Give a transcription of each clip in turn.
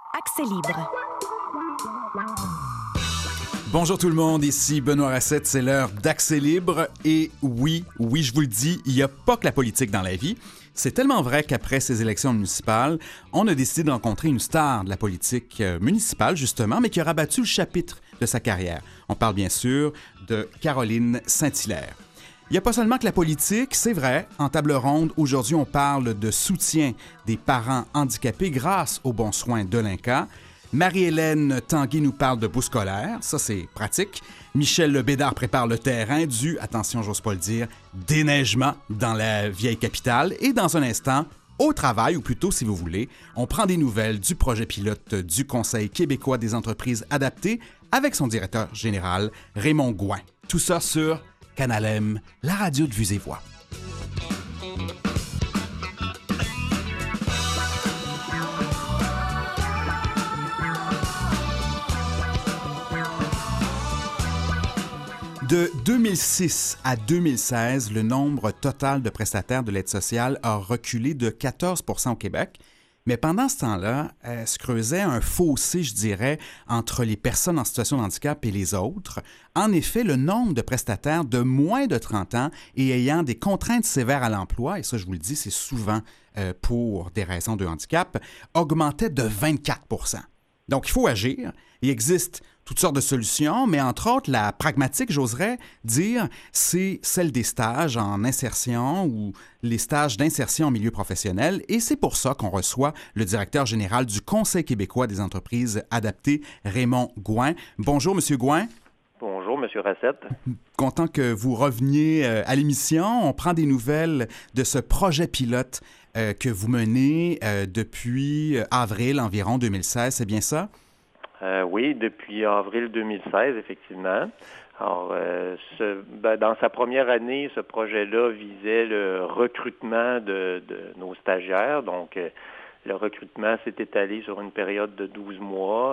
Accès libre. Bonjour tout le monde, ici Benoît Racette, c'est l'heure d'Accès libre. Et oui, je vous le dis, il n'y a pas que la politique dans la vie. C'est tellement vrai qu'après ces élections municipales, on a décidé de rencontrer une star de la politique municipale, justement, mais qui a rabattu le chapitre de sa carrière. On parle bien sûr de Caroline Saint-Hilaire. Il n'y a pas seulement que la politique, c'est vrai. En table ronde, aujourd'hui, on parle de soutien des parents handicapés grâce aux bons soins de l'INCA. Marie-Hélène Tanguay nous parle de bourse scolaire, ça c'est pratique. Michel Lebédard prépare le terrain du, attention j'ose pas le dire, déneigement dans la vieille capitale. Et dans un instant, au travail, ou plutôt si vous voulez, on prend des nouvelles du projet pilote du Conseil québécois des entreprises adaptées avec son directeur général Raymond Gouin. Tout ça sur Canal M, la radio de Vues et Voix. De 2006 à 2016, le nombre total de prestataires de l'aide sociale a reculé de 14 % au Québec. Mais pendant ce temps-là, se creusait un fossé, je dirais, entre les personnes en situation de handicap et les autres. En effet, le nombre de prestataires de moins de 30 ans et ayant des contraintes sévères à l'emploi, et ça, je vous le dis, c'est souvent pour des raisons de handicap, augmentait de 24 %. Donc, il faut agir. Il existe toutes sortes de solutions, mais entre autres, la pragmatique, j'oserais dire, c'est celle des stages en insertion ou les stages d'insertion en milieu professionnel. Et c'est pour ça qu'on reçoit le directeur général du Conseil québécois des entreprises adaptées, Raymond Gouin. Bonjour, M. Gouin. Bonjour, M. Racette. Content que vous reveniez à l'émission. On prend des nouvelles de ce projet pilote que vous menez depuis avril environ 2016, c'est bien ça? Oui, depuis avril 2016, effectivement. Alors, dans sa première année, ce projet-là visait le recrutement de nos stagiaires. Donc, le recrutement s'est étalé sur une période de 12 mois.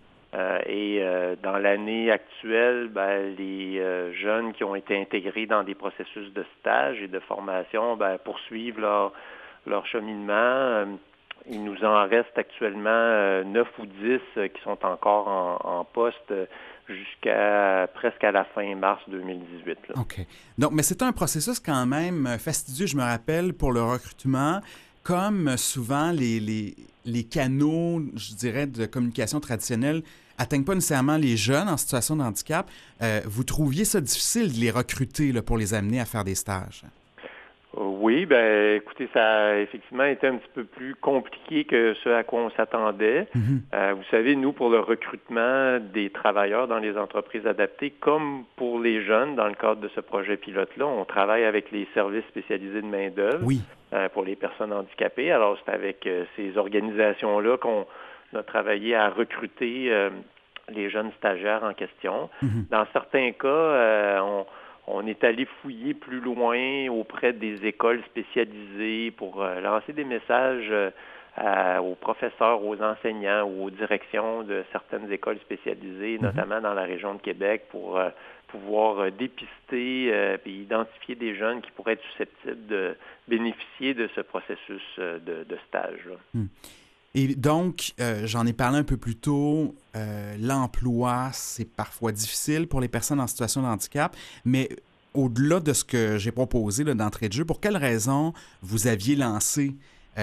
Dans l'année actuelle, les jeunes qui ont été intégrés dans des processus de stage et de formation poursuivent leur cheminement. Il nous en reste actuellement 9 ou 10 qui sont encore en poste jusqu'à presque à la fin mars 2018. Là. OK. Donc, mais c'est un processus quand même fastidieux, je me rappelle, pour le recrutement. Comme souvent, les canaux, je dirais, de communication traditionnels n'atteignent pas nécessairement les jeunes en situation de handicap. Vous trouviez ça difficile de les recruter là, pour les amener à faire des stages? Oui, écoutez, ça a effectivement été un petit peu plus compliqué que ce à quoi on s'attendait. Vous savez, nous, pour le recrutement des travailleurs dans les entreprises adaptées, comme pour les jeunes dans le cadre de ce projet pilote-là, on travaille avec les services spécialisés de main-d'œuvre pour les personnes handicapées. Alors, c'est avec ces organisations-là qu'on a travaillé à recruter les jeunes stagiaires en question. Dans certains cas, on est allé fouiller plus loin auprès des écoles spécialisées pour lancer des messages aux professeurs, aux enseignants ou aux directions de certaines écoles spécialisées, notamment dans la région de Québec, pour pouvoir dépister et identifier des jeunes qui pourraient être susceptibles de bénéficier de ce processus de stage. Et donc, j'en ai parlé un peu plus tôt, l'emploi, c'est parfois difficile pour les personnes en situation de handicap, mais au-delà de ce que j'ai proposé là, d'entrée de jeu, pour quelles raisons vous aviez lancé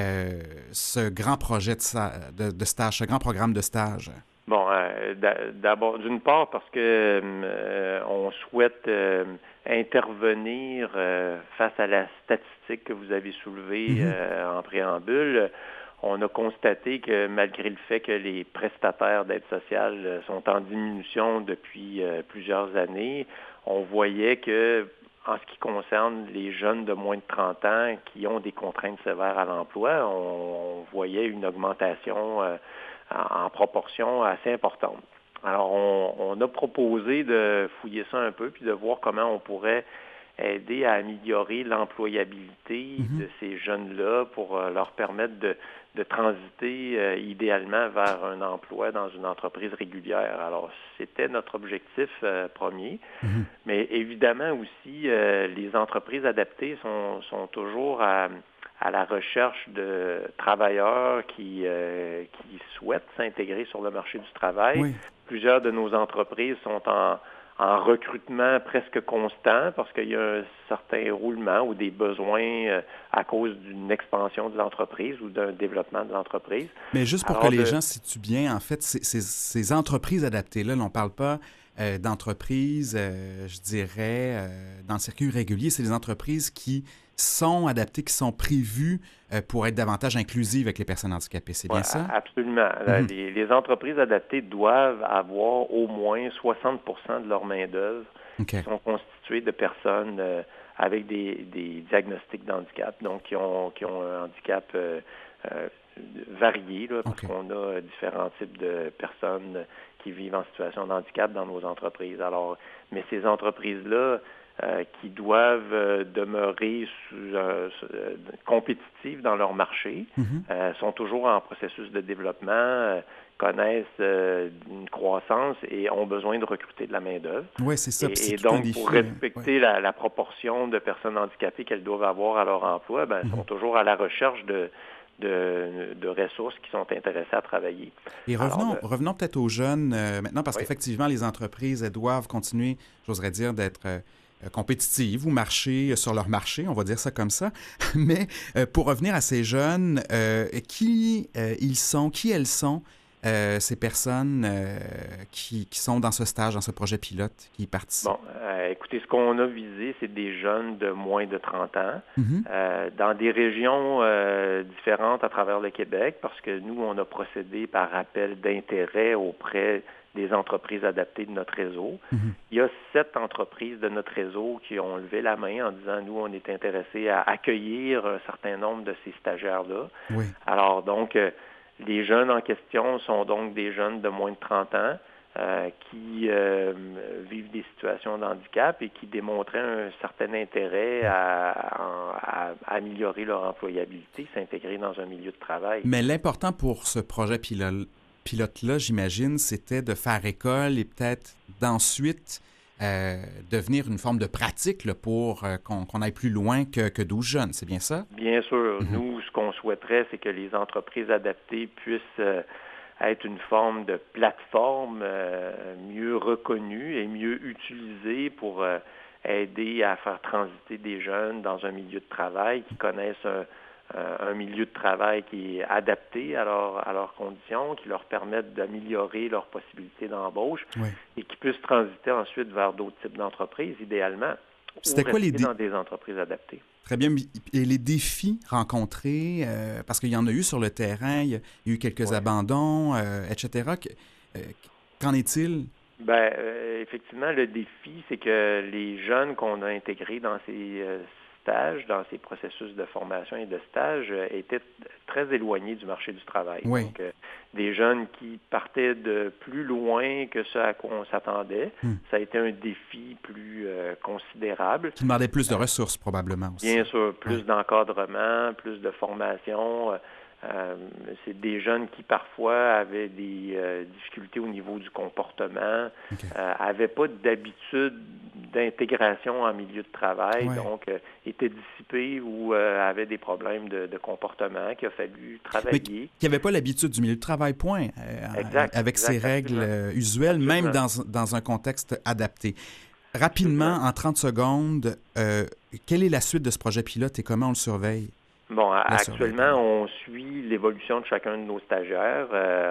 ce grand projet de stage, ce grand programme de stage? Bon, d'abord, d'une part, parce que on souhaite intervenir face à la statistique que vous avez soulevée en préambule. On a constaté que malgré le fait que les prestataires d'aide sociale sont en diminution depuis plusieurs années, on voyait que, en ce qui concerne les jeunes de moins de 30 ans qui ont des contraintes sévères à l'emploi, on voyait une augmentation en proportion assez importante. Alors, on a proposé de fouiller ça un peu puis de voir comment on pourrait aider à améliorer l'employabilité de ces jeunes-là pour leur permettre de transiter idéalement vers un emploi dans une entreprise régulière. Alors, c'était notre objectif premier. Mm-hmm. Mais évidemment aussi, les entreprises adaptées sont toujours à la recherche de travailleurs qui souhaitent s'intégrer sur le marché du travail. Oui. Plusieurs de nos entreprises sont en recrutement presque constant parce qu'il y a un certain roulement ou des besoins à cause d'une expansion de l'entreprise ou d'un développement de l'entreprise. Mais juste pour que les gens situent bien, en fait, ces entreprises adaptées-là, on ne parle pas d'entreprises, je dirais, dans le circuit régulier, c'est des entreprises qui sont adaptées, qui sont prévues pour être davantage inclusives avec les personnes handicapées. C'est bien ça? Absolument. Mm-hmm. Les entreprises adaptées doivent avoir au moins 60% de leur main-d'œuvre qui sont constituées de personnes avec des diagnostics d'handicap, donc qui ont un handicap varié, là, parce qu'on a différents types de personnes qui vivent en situation de handicap dans nos entreprises. Alors, mais ces entreprises-là, qui doivent demeurer compétitives dans leur marché, sont toujours en processus de développement, connaissent une croissance et ont besoin de recruter de la main-d'œuvre. Oui, c'est ça. Et donc, pour respecter la proportion de personnes handicapées qu'elles doivent avoir à leur emploi, elles sont toujours à la recherche de ressources qui sont intéressées à travailler. Et revenons peut-être aux jeunes maintenant, parce qu'effectivement, les entreprises, elles doivent continuer, j'oserais dire, d'être compétitives ou marcher sur leur marché, on va dire ça comme ça. Mais pour revenir à ces jeunes, qui ils sont, qui elles sont, ces personnes qui sont dans ce stage, dans ce projet pilote, qui y participent? Bon, écoutez, ce qu'on a visé, c'est des jeunes de moins de 30 ans, dans des régions différentes à travers le Québec, parce que nous, on a procédé par appel d'intérêt auprès des entreprises adaptées de notre réseau. Il y a 7 entreprises de notre réseau qui ont levé la main en disant, nous, on est intéressés à accueillir un certain nombre de ces stagiaires-là. Oui. Alors, donc, les jeunes en question sont donc des jeunes de moins de 30 ans qui vivent des situations de handicap et qui démontraient un certain intérêt à améliorer leur employabilité, s'intégrer dans un milieu de travail. Mais l'important pour ce projet pilote-là, j'imagine, c'était de faire école et peut-être d'ensuite devenir une forme de pratique là, pour qu'on aille plus loin que 12 jeunes. C'est bien ça? Bien sûr. Nous, ce qu'on souhaiterait, c'est que les entreprises adaptées puissent être une forme de plateforme mieux reconnue et mieux utilisée pour aider à faire transiter des jeunes dans un milieu de travail qui connaissent un milieu de travail qui est adapté à leurs conditions, qui leur permettent d'améliorer leurs possibilités d'embauche et qui puissent transiter ensuite vers d'autres types d'entreprises, idéalement, C'était quoi les dans des entreprises adaptées. Très bien. Et les défis rencontrés, parce qu'il y en a eu sur le terrain, il y a eu quelques abandons, etc. Qu'en est-il? Bien, effectivement, le défi, c'est que les jeunes qu'on a intégrés dans ces stages, dans ces processus de formation et de stage, étaient très éloignés du marché du travail. Oui. Donc, des jeunes qui partaient de plus loin que ce à quoi on s'attendait. Ça a été un défi plus considérable. Qui demandait plus de ressources, probablement aussi. Bien sûr, plus d'encadrement, plus de formation. C'est des jeunes qui parfois avaient des difficultés au niveau du comportement, n'avaient pas d'habitude d'intégration en milieu de travail, donc étaient dissipés ou avaient des problèmes de comportement qu'il a fallu travailler. Mais qui n'avaient pas l'habitude du milieu de travail, point, avec ses règles usuelles, même dans un contexte adapté. Rapidement, en 30 secondes, quelle est la suite de ce projet pilote et comment on le surveille? Bon, actuellement, on suit l'évolution de chacun de nos stagiaires.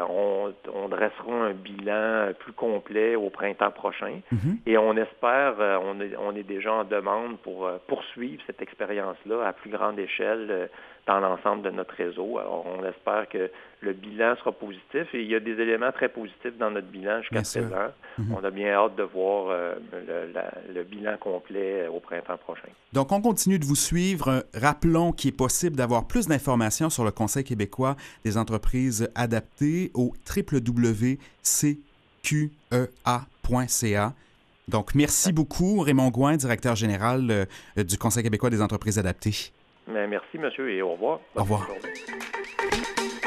On dressera un bilan plus complet au printemps prochain. Et on espère, on est déjà en demande pour poursuivre cette expérience-là à plus grande échelle dans l'ensemble de notre réseau. Alors, on espère que le bilan sera positif et il y a des éléments très positifs dans notre bilan jusqu'à présent. On a bien hâte de voir le bilan complet au printemps prochain. Donc, on continue de vous suivre. Rappelons qu'il est possible d'avoir plus d'informations sur le Conseil québécois des entreprises adaptées au www.cqea.ca. Donc, merci beaucoup, Raymond Gouin, directeur général du Conseil québécois des entreprises adaptées. Merci, monsieur, et au revoir. Au revoir.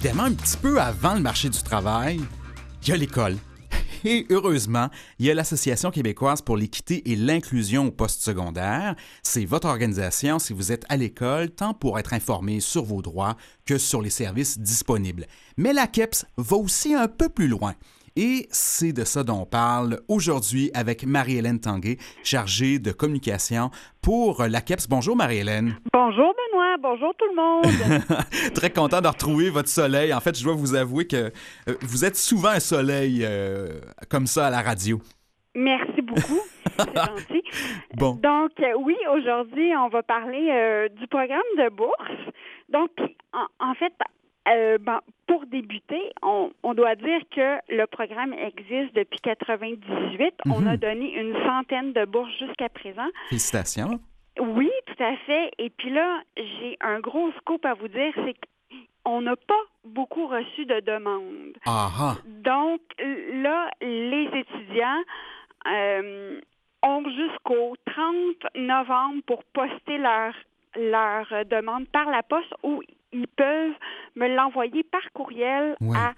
évidemment, un petit peu avant le marché du travail, il y a l'école. Et heureusement, il y a l'Association québécoise pour l'équité et l'inclusion au post-secondaire. C'est votre organisation si vous êtes à l'école, tant pour être informé sur vos droits que sur les services disponibles. Mais la KEPS va aussi un peu plus loin. Et c'est de ça dont on parle aujourd'hui avec Marie-Hélène Tanguay, chargée de communication pour la KEPS. Bonjour Marie-Hélène. Bonjour Benoît, bonjour tout le monde. Très content de retrouver votre soleil. En fait, je dois vous avouer que vous êtes souvent un soleil comme ça à la radio. Merci beaucoup, c'est gentil. Bon. Donc oui, aujourd'hui, on va parler du programme de bourse. Donc, en fait, pour débuter, on doit dire que le programme existe depuis 1998. On a donné une centaine de bourses jusqu'à présent. Félicitations. Oui, tout à fait. Et puis là, j'ai un gros scoop à vous dire, c'est qu'on n'a pas beaucoup reçu de demandes. Ah. Donc là, les étudiants ont jusqu'au 30 novembre pour poster leur demande par la poste ou ils peuvent me l'envoyer par courriel à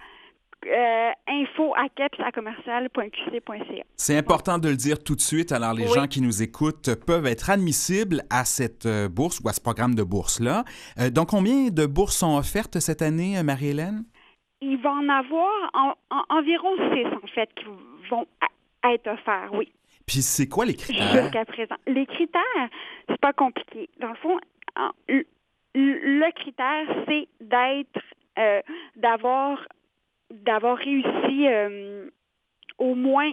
info@keps@commercial.qc.ca. C'est important de le dire tout de suite. Alors, les gens qui nous écoutent peuvent être admissibles à cette bourse ou à ce programme de bourse-là. Donc, combien de bourses sont offertes cette année, Marie-Hélène? Il va en avoir environ 6, en fait, qui vont être offerts, oui. Puis, c'est quoi les critères? Jusqu'à présent. Les critères, c'est pas compliqué. Dans le fond, le critère, c'est d'avoir réussi au moins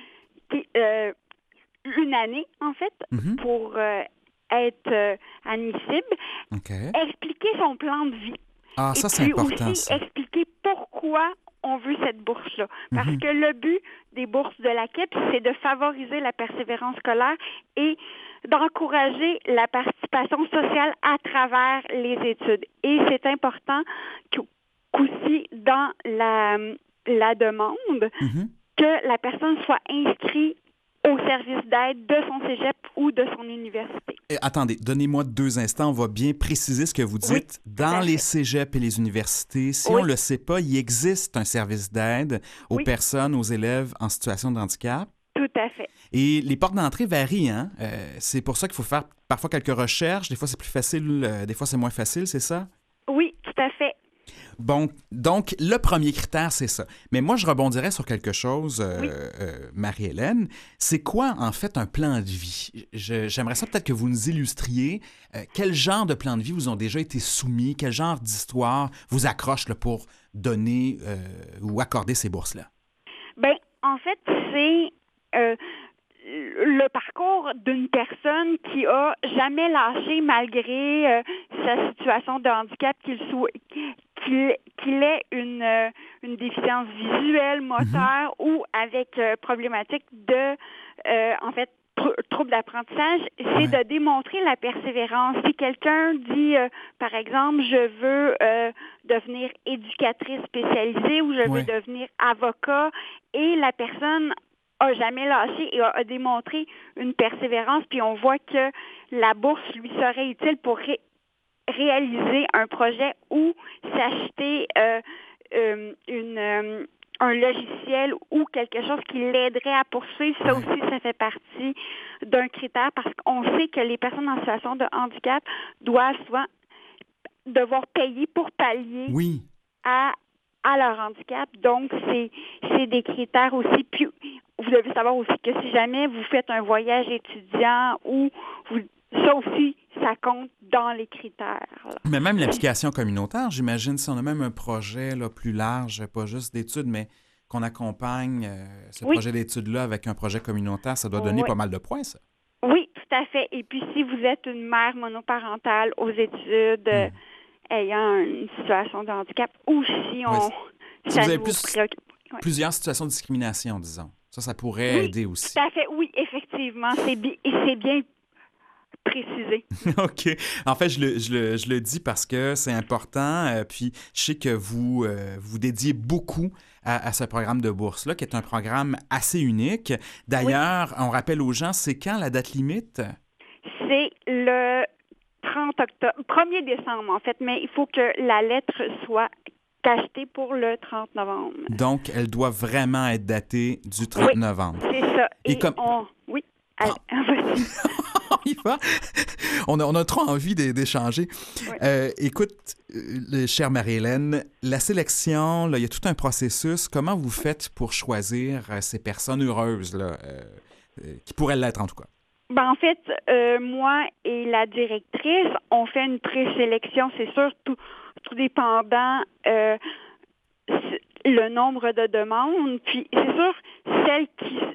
une année, en fait, pour être admissible. Okay. Expliquer son plan de vie. Ah, ça, c'est important, aussi ça. expliquer pourquoi on veut cette bourse-là. Parce que le but des bourses de la KEPS, c'est de favoriser la persévérance scolaire et d'encourager la participation sociale à travers les études. Et c'est important qu'aussi dans la demande, que la personne soit inscrite au service d'aide de son cégep ou de son université. Attendez, donnez-moi 2 instants. On va bien préciser ce que vous dites. Dans les cégeps et les universités, si on ne le sait pas, il existe un service d'aide aux personnes, aux élèves en situation de handicap. Tout à fait. Et les portes d'entrée varient, hein? C'est pour ça qu'il faut faire parfois quelques recherches. Des fois, c'est plus facile, des fois, c'est moins facile, c'est ça? Oui, tout à fait. Bon, donc, le premier critère, c'est ça. Mais moi, je rebondirais sur quelque chose, Marie-Hélène. C'est quoi, en fait, un plan de vie? J'aimerais ça peut-être que vous nous illustriez quel genre de plan de vie vous ont déjà été soumis, quel genre d'histoire vous accroche là, pour donner ou accorder ces bourses-là? Bien, en fait, c'est le parcours d'une personne qui a jamais lâché malgré sa situation de handicap qu'il ait une déficience visuelle, moteur ou avec problématique de trouble d'apprentissage, c'est de démontrer la persévérance. Si quelqu'un dit, par exemple, je veux devenir éducatrice spécialisée ou je veux devenir avocat et la personne a jamais lâché et a démontré une persévérance, puis on voit que la bourse lui serait utile pour réaliser un projet ou s'acheter un logiciel ou quelque chose qui l'aiderait à poursuivre. Ça aussi, ça fait partie d'un critère parce qu'on sait que les personnes en situation de handicap doivent souvent devoir payer pour pallier à leur handicap. Donc, c'est des critères aussi. Puis, vous devez savoir aussi que si jamais vous faites un voyage étudiant ou ça aussi, ça compte dans les critères. Là. Mais même l'application communautaire, j'imagine, si on a même un projet là, plus large, pas juste d'études, mais qu'on accompagne ce projet d'études-là avec un projet communautaire, ça doit donner pas mal de points, ça. Oui, tout à fait. Et puis, si vous êtes une mère monoparentale aux études ayant une situation de handicap ou si si vous avez plusieurs situations de discrimination, disons. Ça pourrait aider aussi. Tout à fait, oui, effectivement. C'est bien précisé. OK. En fait, je le dis parce que c'est important. Puis, je sais que vous dédiez beaucoup à ce programme de bourse-là, qui est un programme assez unique. D'ailleurs, on rappelle aux gens, c'est quand la date limite? C'est le 30 octobre, 1er décembre, en fait, mais il faut que la lettre soit acheté pour le 30 novembre. Donc, elle doit vraiment être datée du 30 novembre. C'est ça. Et comme... Oui, allez, vas-y. On y va. On a trop envie d'échanger. Ouais. Écoute, chère Marie-Hélène, la sélection, là, il y a tout un processus. Comment vous faites pour choisir ces personnes heureuses, là, qui pourraient l'être en tout cas? En fait, moi et la directrice, on fait une présélection, c'est sûr, tout dépendant le nombre de demandes. Puis c'est sûr, celles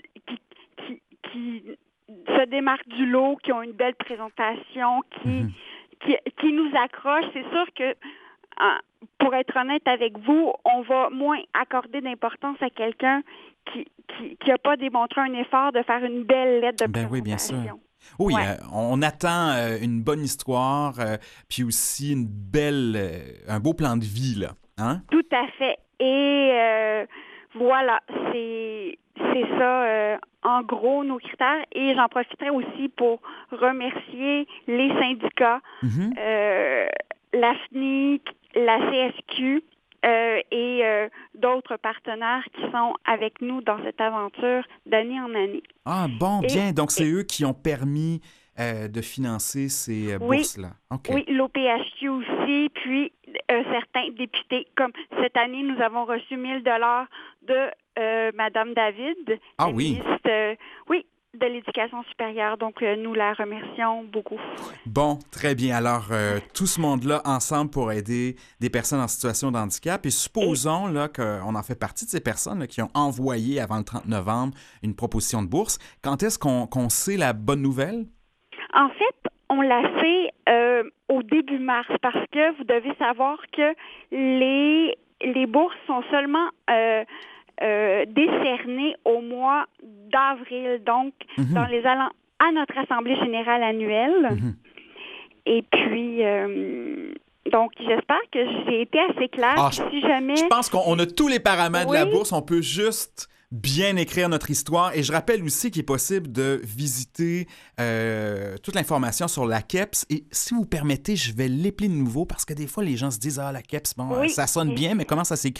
qui se démarquent du lot, qui ont une belle présentation, qui nous accrochent, c'est sûr que, pour être honnête avec vous, on va moins accorder d'importance à quelqu'un qui n'a pas démontré un effort de faire une belle lettre de présentation. Oui, bien sûr. Oui, ouais. On attend une bonne histoire, puis aussi un beau plan de vie, là. Hein? Tout à fait. Et voilà, c'est ça, en gros, nos critères. Et j'en profiterai aussi pour remercier les syndicats, la FNIC, la CSQ et d'autres partenaires qui sont avec nous dans cette aventure d'année en année. Ah bon, bien. Donc, c'est eux qui ont permis de financer ces bourses-là. Okay. Oui, l'OPHQ aussi, puis certains députés. Comme cette année, nous avons reçu 1 000 $ de Mme David, ministre, de l'Éducation supérieure. Donc, nous la remercions beaucoup. Bon, très bien. Alors, tout ce monde-là ensemble pour aider des personnes en situation de handicap. Et supposons là, qu'on en fait partie de ces personnes là, qui ont envoyé avant le 30 novembre une proposition de bourse. Quand est-ce qu'on sait la bonne nouvelle? En fait, on la sait au début mars parce que vous devez savoir que les bourses sont seulement décernées au mois d'avril, donc dans les allant à notre Assemblée générale annuelle. Et puis, donc, j'espère que j'ai été assez claire. Si jamais... Je pense qu'on a tous les paramètres de la bourse. On peut juste bien écrire notre histoire. Et je rappelle aussi qu'il est possible de visiter toute l'information sur la KEPS. Et si vous permettez, je vais l'épeler de nouveau parce que des fois, les gens se disent « Ah, la KEPS, bon, ça sonne bien, mais comment ça s'écrit? »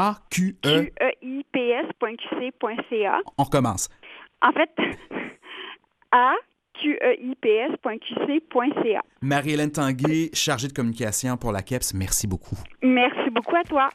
QEIPS.qc.ca. On recommence. En fait, QEIPS.qc.ca. Marie-Hélène Tanguay, chargée de communication pour la KEPS, merci beaucoup. Merci beaucoup à toi.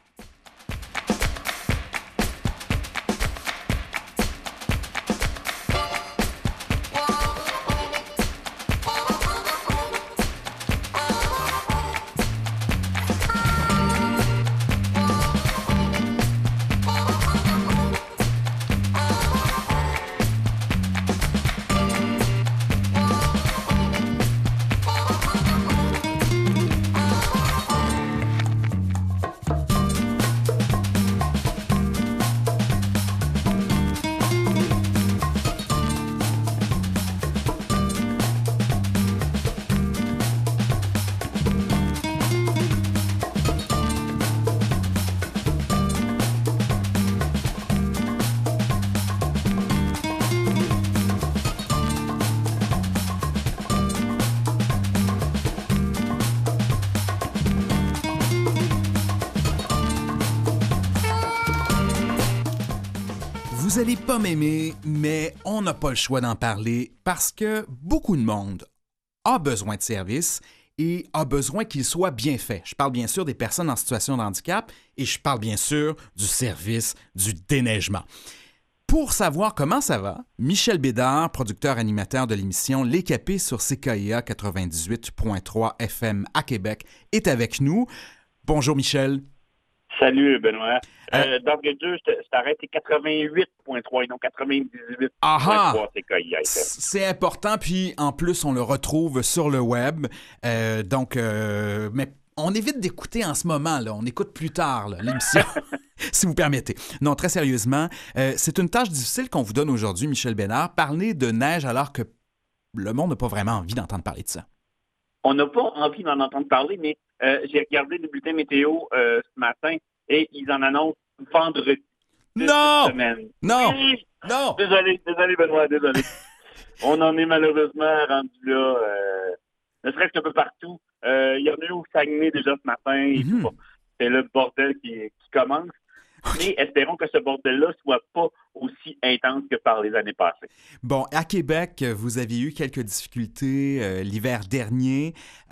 Vous allez pas m'aimer, mais on n'a pas le choix d'en parler parce que beaucoup de monde a besoin de services et a besoin qu'ils soient bien faits. Je parle bien sûr des personnes en situation de handicap et je parle bien sûr du service du déneigement. Pour savoir comment ça va, Michel Bédard, producteur-animateur de l'émission Les Capés sur CKIA 98.3 FM à Québec, est avec nous. Bonjour Michel. Salut Benoît. D'entrée de jeu, je t'arrête, c'est 88.3 et non 98.3 CKIA. C'est important, puis en plus, on le retrouve sur le web. Mais on évite d'écouter en ce moment, là. On écoute plus tard, là, l'émission, si vous permettez. Non, très sérieusement, c'est une tâche difficile qu'on vous donne aujourd'hui, Michel Bédard. Parler de neige alors que le monde n'a pas vraiment envie d'entendre parler de ça. On n'a pas envie d'en entendre parler, mais j'ai regardé le bulletin météo ce matin et ils en annoncent vendredi. Non! Semaine. Non! Oui. Non! Désolé Benoît, désolé. On en est malheureusement rendu là, ne serait-ce qu'un peu partout. Il y en a eu au Saguenay déjà ce matin. c'est le bordel qui commence. Mais espérons que ce bordel-là soit pas aussi intense que par les années passées. Bon, à Québec, vous aviez eu quelques difficultés l'hiver dernier.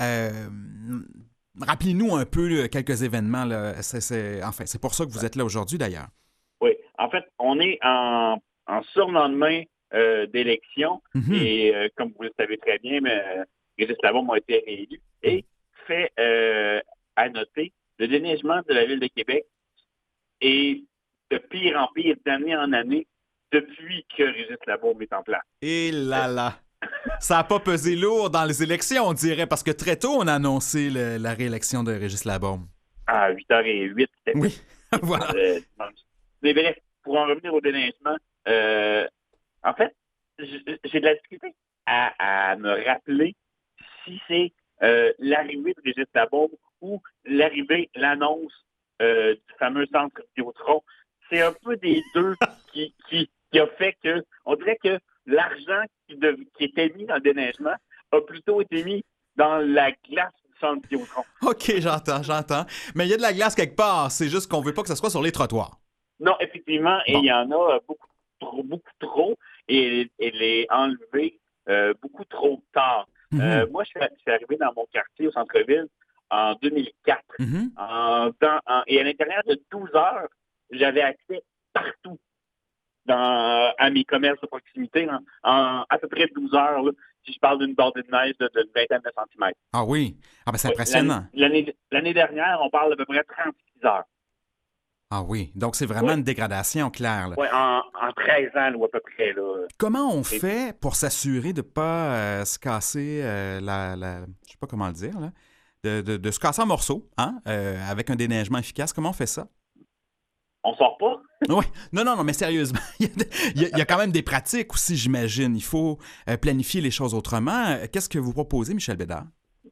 Rappelez-nous un peu quelques événements. Là. Enfin, c'est pour ça que vous êtes là aujourd'hui, d'ailleurs. Oui. En fait, on est en surlendemain d'élection. Et comme vous le savez très bien, Régis Labaume a été réélu. Et fait à noter, le déneigement de la Ville de Québec est de pire en pire, d'année en année, depuis que Régis Labaume est en place. Et là! Ça n'a pas pesé lourd dans les élections, on dirait, parce que très tôt, on a annoncé la réélection de Régis Labaume. À 8h08, c'était oui, voilà. Mais bref, pour en revenir au déneigement, en fait, j'ai de la difficulté à me rappeler si c'est l'arrivée de Régis Labaume ou l'annonce du fameux centre Vidéotron. C'est un peu des deux qui a fait que, on dirait que l'argent qui était mis dans le déneigement a plutôt été mis dans la glace du centre Vidéotron. OK, j'entends. Mais il y a de la glace quelque part, c'est juste qu'on veut pas que ça soit sur les trottoirs. Non, effectivement, et il y en a beaucoup trop, et elle est enlevée beaucoup trop tard. Moi, je suis arrivé dans mon quartier au centre-ville en 2004. Et à l'intérieur de 12 heures, j'avais accès partout à mes commerces de proximité en à peu près 12 heures. Là, si je parle d'une bordée de neige d'une vingtaine de centimètres. Ah oui? Ah ben c'est impressionnant. L'année dernière, on parle d'à peu près 36 heures. Ah oui, donc c'est vraiment une dégradation claire. Oui, en 13 ans, ou à peu près. Là. Comment on fait pour s'assurer de ne pas se casser je sais pas comment le dire, là, de se casser en morceaux, hein, avec un déneigement efficace? Comment on fait ça? On sort pas? Oui, non, mais sérieusement, il y a quand même des pratiques aussi, j'imagine. Il faut planifier les choses autrement. Qu'est-ce que vous proposez, Michel Bédard?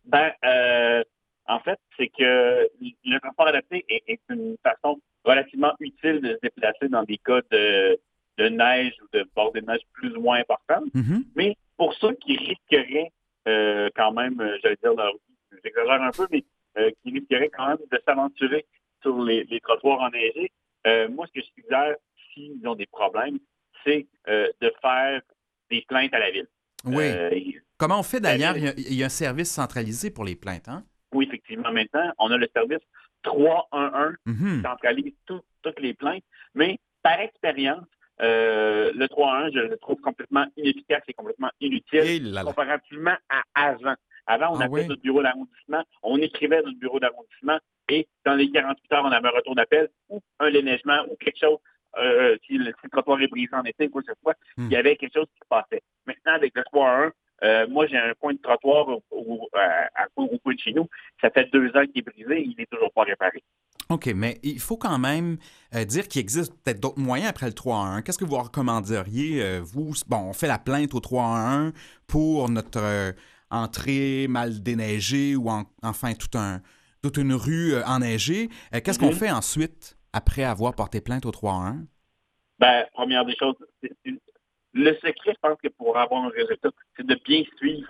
En fait, c'est que le transport adapté est une façon relativement utile de se déplacer dans des cas de neige ou de bordée de neige plus ou moins importantes. Mais pour ceux qui risqueraient quand même, j'allais dire leur vie, j'exagère un peu, mais qui risqueraient quand même de s'aventurer sur les trottoirs enneigés, moi, ce que je suggère, s'ils ont des problèmes, c'est de faire des plaintes à la ville. Oui. Comment on fait d'ailleurs? Il y a un service centralisé pour les plaintes, hein? Oui, effectivement. Maintenant, on a le service 311 qui centralise toutes les plaintes. Mais par expérience, le 311, je le trouve complètement inefficace et complètement inutile comparativement à avant. Avant, on appelait notre bureau d'arrondissement, on écrivait notre bureau d'arrondissement et dans les 48 heures, on avait un retour d'appel ou un déneigement ou quelque chose. Si le trottoir est brisé en été ou quoi que ce soit, il y avait quelque chose qui se passait. Maintenant, avec le 311, moi, j'ai un point de trottoir au coin de chez nous. Ça fait 2 ans qu'il est brisé, il n'est toujours pas réparé. OK, mais il faut quand même dire qu'il existe peut-être d'autres moyens après le 311. Qu'est-ce que vous recommanderiez, vous? Bon, on fait la plainte au 311 pour notre entrée mal déneigée ou enfin toute une rue enneigée. Qu'est-ce qu'on fait ensuite après avoir porté plainte au 311? Première des choses, le secret, je pense que pour avoir un résultat, c'est de bien suivre,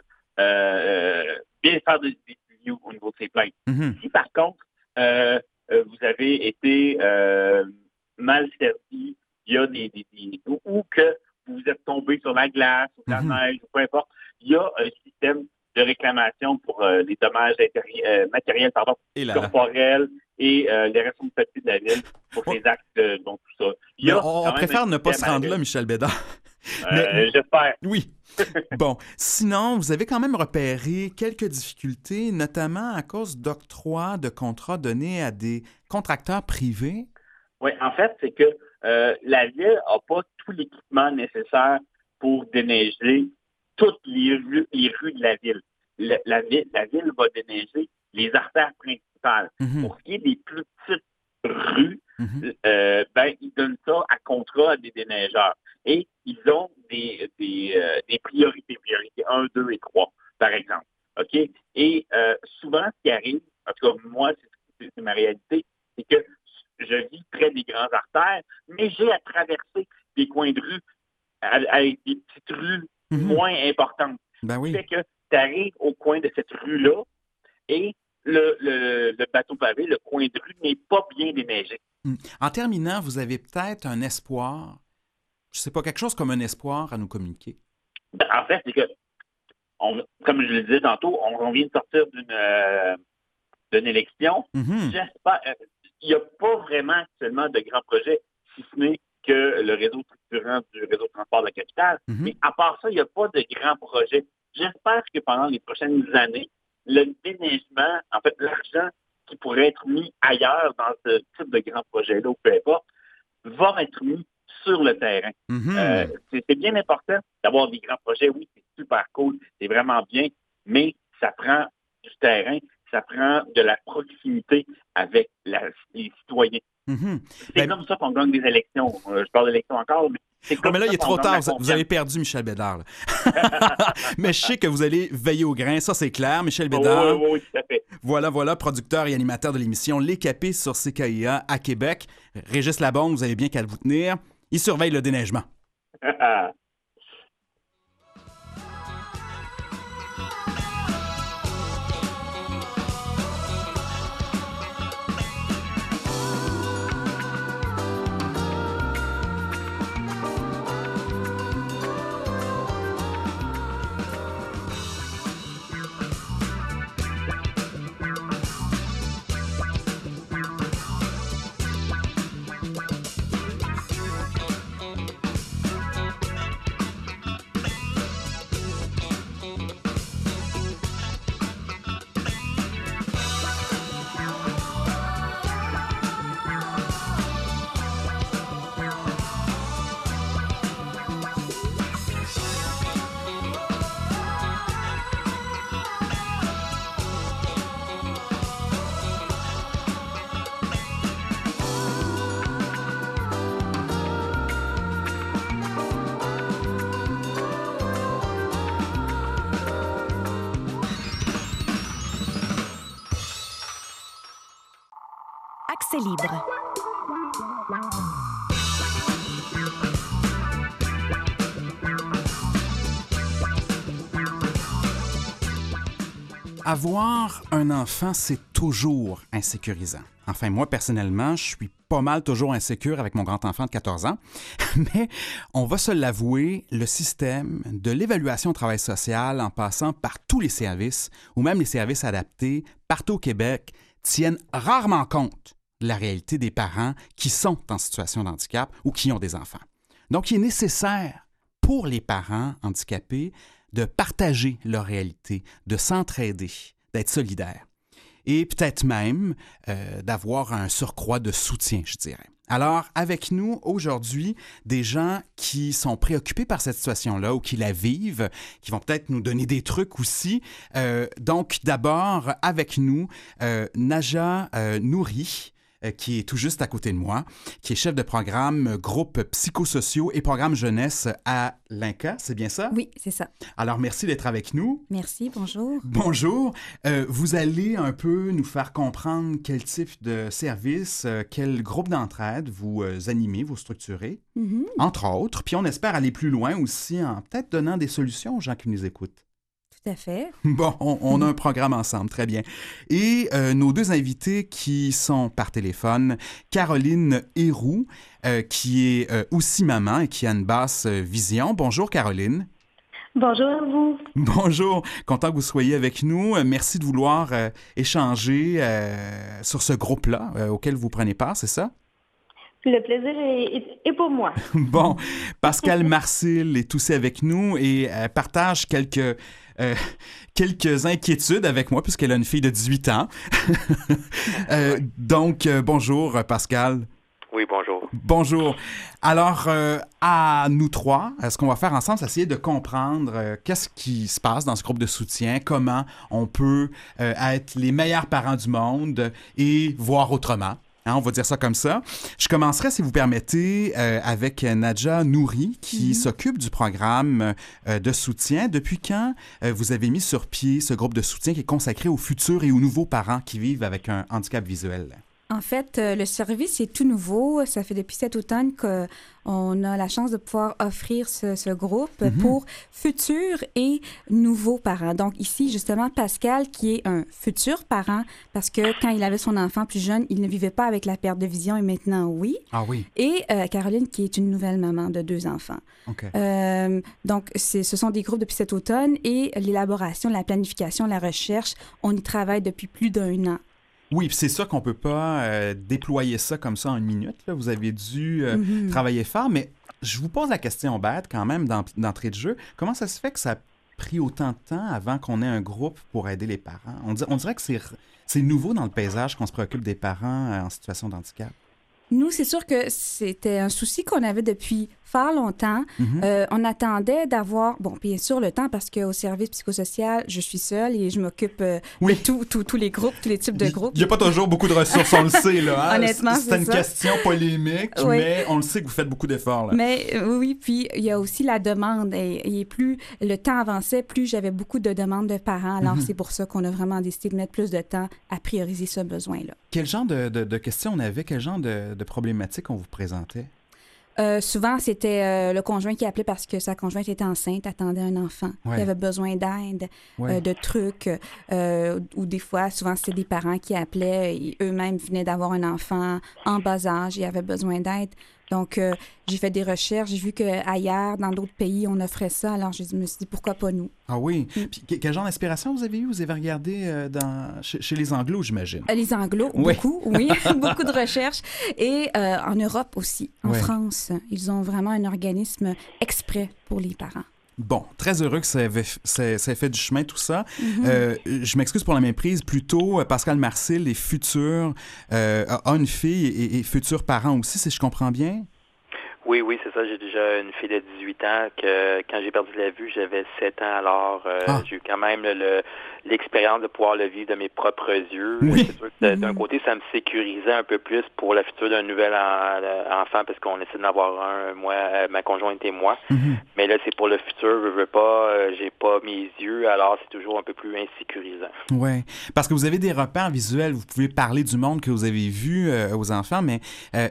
bien faire des suivis au niveau de ces plaintes. Si par contre, vous avez été mal servi, il y a ou que vous êtes tombé sur la glace, ou la neige, ou peu importe, il y a un système de réclamation pour les dommages matériels, corporels et les responsabilités de la ville pour ces actes, donc tout ça. On préfère ne pas se rendre là, Michel Bédard. J'espère. Oui. Bon, sinon, vous avez quand même repéré quelques difficultés, notamment à cause d'octroi de contrats donnés à des contracteurs privés. Oui, en fait, c'est que la ville n'a pas tout l'équipement nécessaire pour déneiger toutes les rues de la ville. La ville va déneiger les artères principales. Pour ce qui est des plus petites rues, ils donnent ça à contrat à des déneigeurs. Et ils ont des priorités 1, 2 et 3, par exemple. OK? Et souvent, ce qui arrive, en tout cas, moi, c'est ma réalité, c'est que je vis près des grandes artères, mais j'ai à traverser des coins de rue avec des petites rues moins importantes. Ben oui. C'est que tu arrives au coin de cette rue-là et le bateau pavé, le coin de rue n'est pas bien déneigé. En terminant, vous avez peut-être un espoir, je ne sais pas, quelque chose comme un espoir à nous communiquer? Ben, en fait, c'est que, comme je le disais tantôt, on vient de sortir d'une élection. J'espère, il n'y a pas vraiment actuellement de grands projets, si ce n'est que le réseau structurant du réseau de transport de la capitale. Mais à part ça, il n'y a pas de grands projets. J'espère que pendant les prochaines années, le déneigement, en fait, l'argent qui pourrait être mis ailleurs dans ce type de grands projet-là, ou peu importe, va être mis sur le terrain. C'est bien important d'avoir des grands projets. Oui, c'est super cool, c'est vraiment bien, mais ça prend du terrain, ça prend de la proximité avec les citoyens. C'est comme ça qu'on gagne des élections. Je parle d'élections encore, mais c'est comme mais là, ça il est qu'on trop gagne tard. la Vous avez perdu Michel Bédard. Mais je sais que vous allez veiller au grain. Ça, c'est clair. Michel Bédard. Oui, tout à fait. Voilà, producteur et animateur de l'émission Les Capés sur CKIA à Québec. Régis Labonde, vous avez bien qu'à vous tenir. Il surveille le déneigement. Accès libre. Avoir un enfant, c'est toujours insécurisant. Enfin, moi, personnellement, je suis pas mal toujours insécure avec mon grand-enfant de 14 ans. Mais on va se l'avouer, le système de l'évaluation au travail social, en passant par tous les services, ou même les services adaptés, partout au Québec, tiennent rarement compte de la réalité des parents qui sont en situation de handicap ou qui ont des enfants. Donc, il est nécessaire pour les parents handicapés de partager leur réalité, de s'entraider, d'être solidaires et peut-être même d'avoir un surcroît de soutien, je dirais. Alors, avec nous aujourd'hui, des gens qui sont préoccupés par cette situation-là ou qui la vivent, qui vont peut-être nous donner des trucs aussi. Donc, d'abord, avec nous, Naja Nouri, qui est tout juste à côté de moi, qui est chef de programme groupe psychosociaux et programme jeunesse à l'INCA, c'est bien ça? Oui, c'est ça. Alors, merci d'être avec nous. Merci, bonjour. Bonjour. Vous allez un peu nous faire comprendre quel type de service, quel groupe d'entraide vous animez, vous structurez, entre autres. Puis on espère aller plus loin aussi en peut-être donnant des solutions aux gens qui nous écoutent. Tout à fait. Bon, on a un programme ensemble, très bien. Et nos deux invités qui sont par téléphone, Caroline Héroux, qui est aussi maman et qui a une basse vision. Bonjour Caroline. Bonjour à vous. Bonjour, content que vous soyez avec nous. Merci de vouloir échanger sur ce groupe-là auquel vous prenez part, c'est ça? Le plaisir est pour moi. Bon, Pascal Marcil est aussi avec nous et partage quelques inquiétudes avec moi puisqu'elle a une fille de 18 ans. Donc, bonjour Pascal. Oui, bonjour. Bonjour. Alors, à nous trois, ce qu'on va faire ensemble, c'est essayer de comprendre qu'est-ce qui se passe dans ce groupe de soutien, comment on peut être les meilleurs parents du monde et voir autrement. Hein, on va dire ça comme ça. Je commencerai, si vous permettez, avec Naja Nouri, qui s'occupe du programme de soutien. Depuis quand vous avez mis sur pied ce groupe de soutien qui est consacré aux futurs et aux nouveaux parents qui vivent avec un handicap visuel? En fait, le service est tout nouveau. Ça fait depuis cet automne qu'on a la chance de pouvoir offrir ce groupe pour futurs et nouveaux parents. Donc ici, justement, Pascal, qui est un futur parent, parce que quand il avait son enfant plus jeune, il ne vivait pas avec la perte de vision et maintenant, oui. Ah oui. Et Caroline, qui est une nouvelle maman de 2 enfants. OK. Donc, ce sont des groupes depuis cet automne et l'élaboration, la planification, la recherche, on y travaille depuis plus d'1 an. Oui, puis c'est ça qu'on peut pas déployer ça comme ça en 1 minute. Là. Vous avez dû travailler fort, mais je vous pose la question bête quand même d'entrée de jeu. Comment ça se fait que ça a pris autant de temps avant qu'on ait un groupe pour aider les parents? On dirait que c'est nouveau dans le paysage qu'on se préoccupe des parents en situation de handicap. Nous, c'est sûr que c'était un souci qu'on avait depuis fort longtemps. On attendait d'avoir, bon, bien sûr, le temps, parce qu'au service psychosocial, je suis seule et je m'occupe de tous les groupes, tous les types de groupes. Il n'y a pas toujours beaucoup de ressources, on le sait. Là, hein? Honnêtement, c'est une question polémique, mais on le sait que vous faites beaucoup d'efforts. Là. Mais oui, puis il y a aussi la demande. Et plus le temps avançait, plus j'avais beaucoup de demandes de parents. Alors, c'est pour ça qu'on a vraiment décidé de mettre plus de temps à prioriser ce besoin-là. Quel genre de questions on avait? Quel genre de problématiques on vous présentait? Souvent, c'était le conjoint qui appelait parce que sa conjointe était enceinte, attendait un enfant. Ouais. Il avait besoin d'aide, de trucs. Ou des fois, souvent, c'était des parents qui appelaient et eux-mêmes venaient d'avoir un enfant en bas âge et avaient besoin d'aide. Donc, j'ai fait des recherches. J'ai vu qu'ailleurs, dans d'autres pays, on offrait ça. Alors, je me suis dit, pourquoi pas nous? Ah oui. Puis, quel genre d'inspiration vous avez eu? Vous avez regardé chez les Anglos, j'imagine? Les Anglos, beaucoup, oui. Beaucoup de recherches. Et en Europe aussi, en France. Ils ont vraiment un organisme exprès pour les parents. Bon, très heureux que ça ait fait du chemin, tout ça. Je m'excuse pour la méprise. Plutôt, Pascal Marcil est futur, a une fille et futur parent aussi, si je comprends bien. Oui, c'est ça. J'ai déjà une fille de 18 ans que quand j'ai perdu la vue, j'avais 7 ans. Alors, j'ai eu quand même l'expérience de pouvoir le vivre de mes propres yeux. Oui. C'est sûr que d'un côté, ça me sécurisait un peu plus pour le futur d'un nouvel enfant parce qu'on essaie d'en avoir un, moi, ma conjointe et moi. Mais là, c'est pour le futur. Je veux pas, j'ai pas mes yeux, alors c'est toujours un peu plus insécurisant. Oui, parce que vous avez des repères visuels. Vous pouvez parler du monde que vous avez vu aux enfants, mais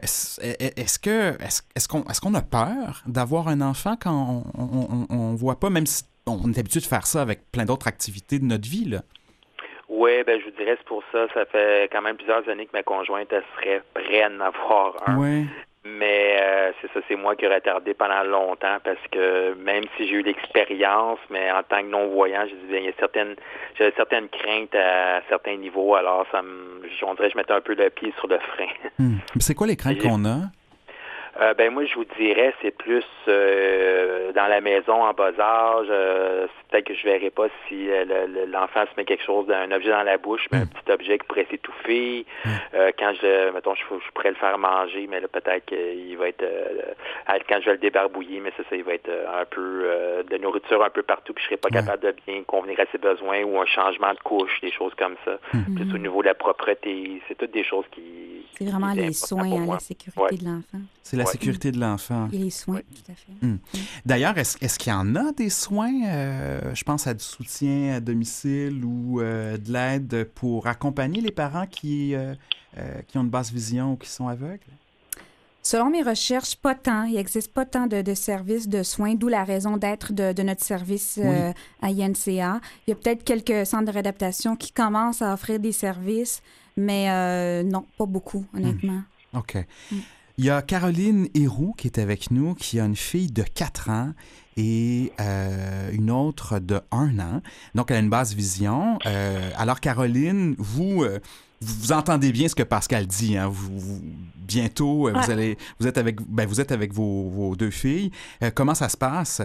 est-ce qu'on a peur d'avoir un enfant quand on voit pas, même si on est habitué de faire ça avec plein d'autres activités de notre vie, là? Oui, je vous dirais, c'est pour ça. Ça fait quand même plusieurs années que ma conjointe elle serait prête à en avoir un. Oui. Mais c'est ça, c'est moi qui ai retardé pendant longtemps parce que même si j'ai eu l'expérience, mais en tant que non-voyant, j'avais certaines craintes à certains niveaux. Alors, on dirait que je mettais un peu le pied sur le frein. C'est quoi les craintes qu'on a? Moi, je vous dirais, c'est plus dans la maison en bas âge. Peut-être que je verrais pas si l'enfant se met quelque chose, un objet dans la bouche, mais un petit objet qui pourrait s'étouffer. Quand je pourrais le faire manger, mais là, peut-être qu'il va être quand je vais le débarbouiller, mais ça, il va être un peu de nourriture un peu partout, puis je serais pas capable de bien convenir à ses besoins ou un changement de couche, des choses comme ça. Plus au niveau de la propreté, c'est toutes des choses qui... C'est vraiment les soins, la sécurité de l'enfant. C'est la sécurité de l'enfant. Et les soins, tout à fait. D'ailleurs, est-ce qu'il y en a des soins, je pense à du soutien à domicile ou de l'aide pour accompagner les parents qui ont une basse vision ou qui sont aveugles? Selon mes recherches, pas tant. Il n'existe pas tant de services de soins, d'où la raison d'être de notre service à INCA. Il y a peut-être quelques centres de réadaptation qui commencent à offrir des services, mais non, pas beaucoup, honnêtement. OK. Il y a Caroline Héroux qui est avec nous, qui a une fille de 4 ans et une autre de 1 an. Donc, elle a une basse vision. Alors, Caroline, vous entendez bien ce que Pascal dit. Hein? Bientôt, vous êtes avec vos 2 filles. Comment ça se passe?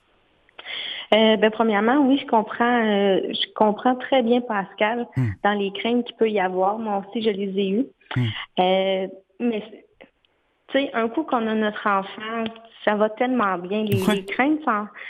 Premièrement, oui, je comprends très bien Pascal dans les craintes qu'il peut y avoir. Moi aussi, je les ai eues. Mais tu sais, un coup qu'on a notre enfant, ça va tellement bien. Les craintes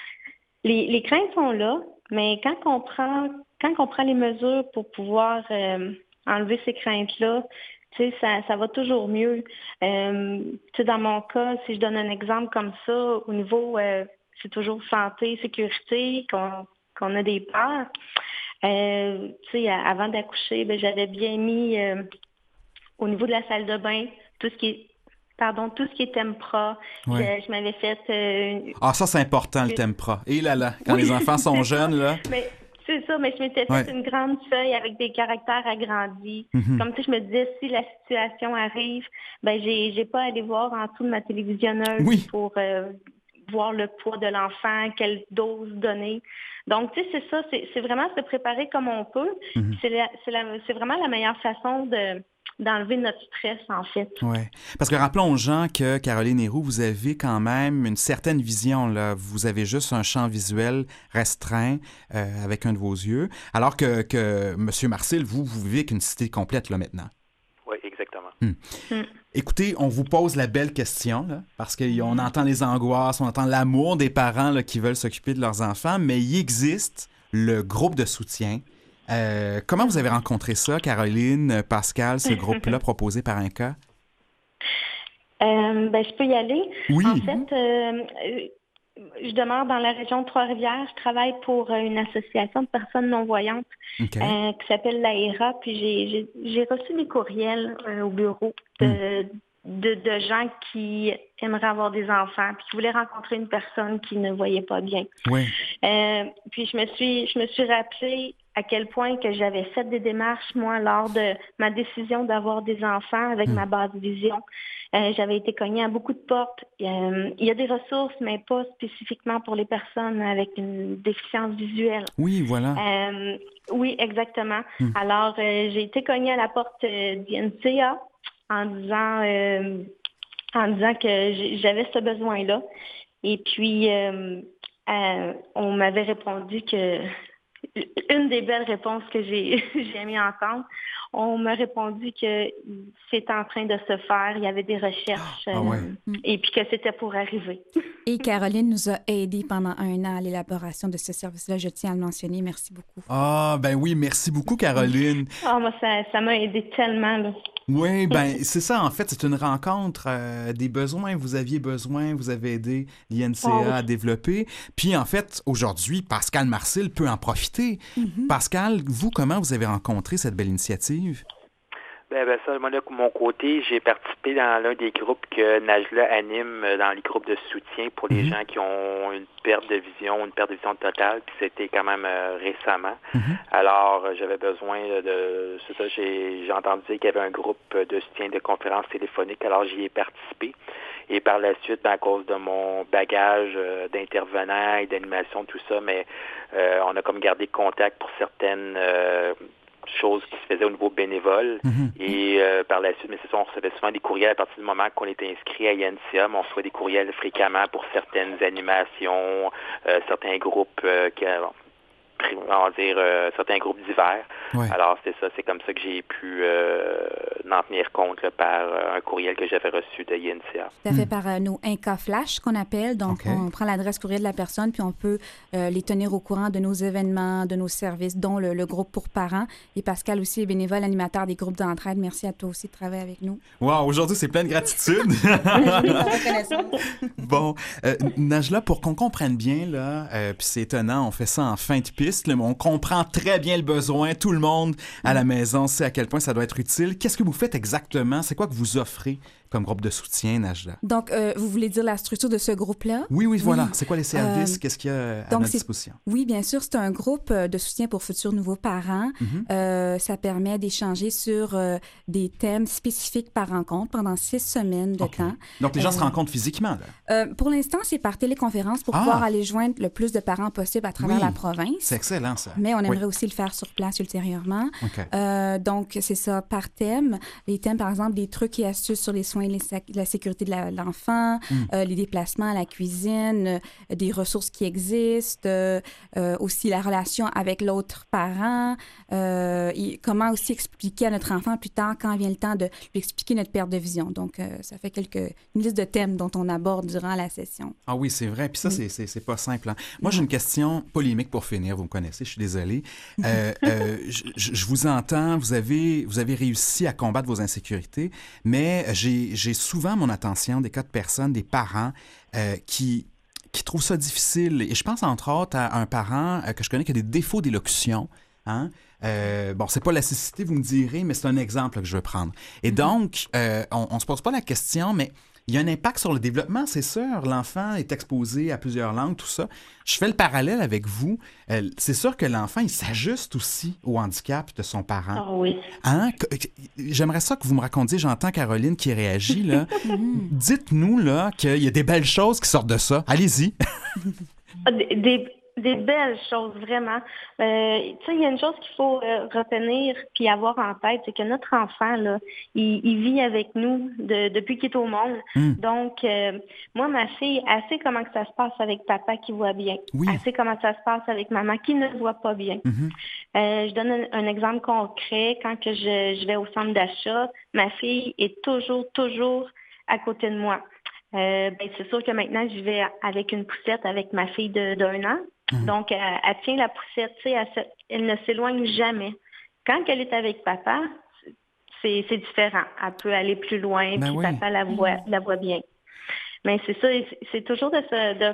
sont là, mais quand on prend les mesures pour pouvoir enlever ces craintes-là, tu sais, ça va toujours mieux. Tu sais, dans mon cas, si je donne un exemple comme ça, au niveau, c'est toujours santé, sécurité, qu'on a des peurs. Tu sais, avant d'accoucher, j'avais bien mis au niveau de la salle de bain, tout ce qui est Tempra. Ouais. Je m'avais fait... ça, c'est important, le Tempra. Et là, quand les enfants sont jeunes, là... Mais c'est ça, mais je m'étais fait une grande feuille avec des caractères agrandis. Comme je me disais, si la situation arrive, j'ai pas à aller voir en dessous de ma télévisionneuse pour voir le poids de l'enfant, quelle dose donner. Donc, c'est ça, c'est vraiment se préparer comme on peut. C'est vraiment la meilleure façon d'enlever notre stress, en fait. Oui. Parce que rappelons aux gens que, Caroline Héroux, vous avez quand même une certaine vision, là. Vous avez juste un champ visuel restreint avec un de vos yeux, alors que M. Marcil, vous vivez avec une cité complète, là, maintenant. Oui, exactement. Écoutez, on vous pose la belle question, là, parce qu'on entend les angoisses, on entend l'amour des parents là, qui veulent s'occuper de leurs enfants, mais il existe le groupe de soutien. Comment vous avez rencontré ça, Caroline, Pascal, ce groupe-là proposé par Inca? Je peux y aller. Oui. En fait, je demeure dans la région de Trois-Rivières. Je travaille pour une association de personnes non-voyantes qui s'appelle l'AERA. Puis j'ai reçu des courriels au bureau de gens qui aimeraient avoir des enfants puis qui voulaient rencontrer une personne qui ne voyait pas bien. Oui. Puis je me suis rappelé à quel point que j'avais fait des démarches, moi, lors de ma décision d'avoir des enfants avec ma basse vision. J'avais été cognée à beaucoup de portes. Il y a des ressources, mais pas spécifiquement pour les personnes avec une déficience visuelle. Oui, voilà. Oui, exactement. Alors, j'ai été cognée à la porte d'INCA en disant que j'avais ce besoin-là. Et puis, on m'avait répondu que... Une des belles réponses que j'ai aimé entendre, on m'a répondu que c'est en train de se faire, il y avait des recherches et puis que c'était pour arriver. Et Caroline nous a aidés pendant 1 an à l'élaboration de ce service-là. Je tiens à le mentionner. Merci beaucoup. Oui, merci beaucoup, Caroline. Moi, ça m'a aidé tellement, là. Oui, c'est ça, en fait, c'est une rencontre des besoins. Vous aviez besoin, vous avez aidé l'INCA à développer. Puis, en fait, aujourd'hui, Pascal Marcil peut en profiter. Pascal, vous, comment vous avez rencontré cette belle initiative? Moi, de mon côté, j'ai participé dans l'un des groupes que Najla anime dans les groupes de soutien pour les gens qui ont une perte de vision totale, puis c'était quand même récemment. Alors, j'avais besoin c'est ça, j'ai entendu dire qu'il y avait un groupe de soutien de conférences téléphoniques, alors j'y ai participé. Et par la suite, à cause de mon bagage d'intervenant et d'animation, tout ça, mais on a comme gardé contact pour certaines choses qui se faisaient au niveau bénévole. Et par la suite, mais c'est ça, on recevait souvent des courriels à partir du moment qu'on était inscrit à INCA, mais on reçoit des courriels fréquemment pour certaines animations, certains groupes certains groupes divers. Alors, c'est ça, c'est comme ça que j'ai pu en tenir compte là, par un courriel que j'avais reçu de INCA. Ça fait par nos Inca Flash qu'on appelle. Donc, on prend l'adresse courriel de la personne, puis on peut les tenir au courant de nos événements, de nos services, dont le groupe pour parents. Et Pascal aussi est bénévole animateur des groupes d'entraide. Merci à toi aussi de travailler avec nous. Wow, aujourd'hui, c'est plein de gratitude. Bon, Najla, pour qu'on comprenne bien, là, puis c'est étonnant, on fait ça en fin de piste, là, mais on comprend très bien le besoin. Tout le monde à la maison sait à quel point ça doit être utile. Qu'est-ce que vous faites exactement? C'est quoi que vous offrez comme groupe de soutien, Najla? Donc, vous voulez dire la structure de ce groupe-là? Oui, voilà. C'est quoi les services? Qu'est-ce qu'il y a à notre disposition? Oui, bien sûr. C'est un groupe de soutien pour futurs nouveaux parents. Ça permet d'échanger sur des thèmes spécifiques par rencontre pendant 6 semaines de temps. Donc, les gens se rencontrent physiquement, là? Pour l'instant, c'est par téléconférence pour pouvoir aller joindre le plus de parents possible à travers la province. C'est excellent, ça. Mais on aimerait aussi le faire sur place ultérieurement. Donc, c'est ça, par thème. Les thèmes, par exemple, des trucs et astuces sur les soins et la sécurité de l'enfant, les déplacements à la cuisine, des ressources qui existent, aussi la relation avec l'autre parent, et comment aussi expliquer à notre enfant plus tard quand vient le temps de lui expliquer notre perte de vision. Donc, ça fait une liste de thèmes dont on aborde durant la session. Ah oui, c'est vrai. Puis ça, c'est pas simple. Hein. Moi, j'ai une question polémique pour finir. Vous me connaissez, je suis désolé. Je vous entends, vous avez réussi à combattre vos insécurités, mais j'ai souvent mon attention des cas de personnes, des parents qui trouvent ça difficile. Et je pense entre autres à un parent que je connais qui a des défauts d'élocution. Hein? Bon, c'est pas la cécité, vous me direz, mais c'est un exemple que je veux prendre. Et donc, on se pose pas la question, mais il y a un impact sur le développement, c'est sûr. L'enfant est exposé à plusieurs langues, tout ça. Je fais le parallèle avec vous. C'est sûr que l'enfant, il s'ajuste aussi au handicap de son parent. Ah oui. Hein? J'aimerais ça que vous me racontiez, j'entends Caroline qui réagit, là. Dites-nous, là, qu'il y a des belles choses qui sortent de ça. Allez-y. Des belles choses, vraiment. Tu sais, il y a une chose qu'il faut retenir puis avoir en tête, c'est que notre enfant, là, il vit avec nous depuis qu'il est au monde. Donc, moi, ma fille, elle sait comment que ça se passe avec papa qui voit bien. Oui. Elle sait comment ça se passe avec maman qui ne voit pas bien. Je donne un exemple concret. Quand que je vais au centre d'achat, ma fille est toujours à côté de moi. C'est sûr que maintenant, je vais avec une poussette avec ma fille d'1 an. Donc, elle tient la poussette, tu sais, elle ne s'éloigne jamais. Quand elle est avec papa, c'est différent. Elle peut aller plus loin, puis papa la voit bien. Mais c'est ça, c'est toujours de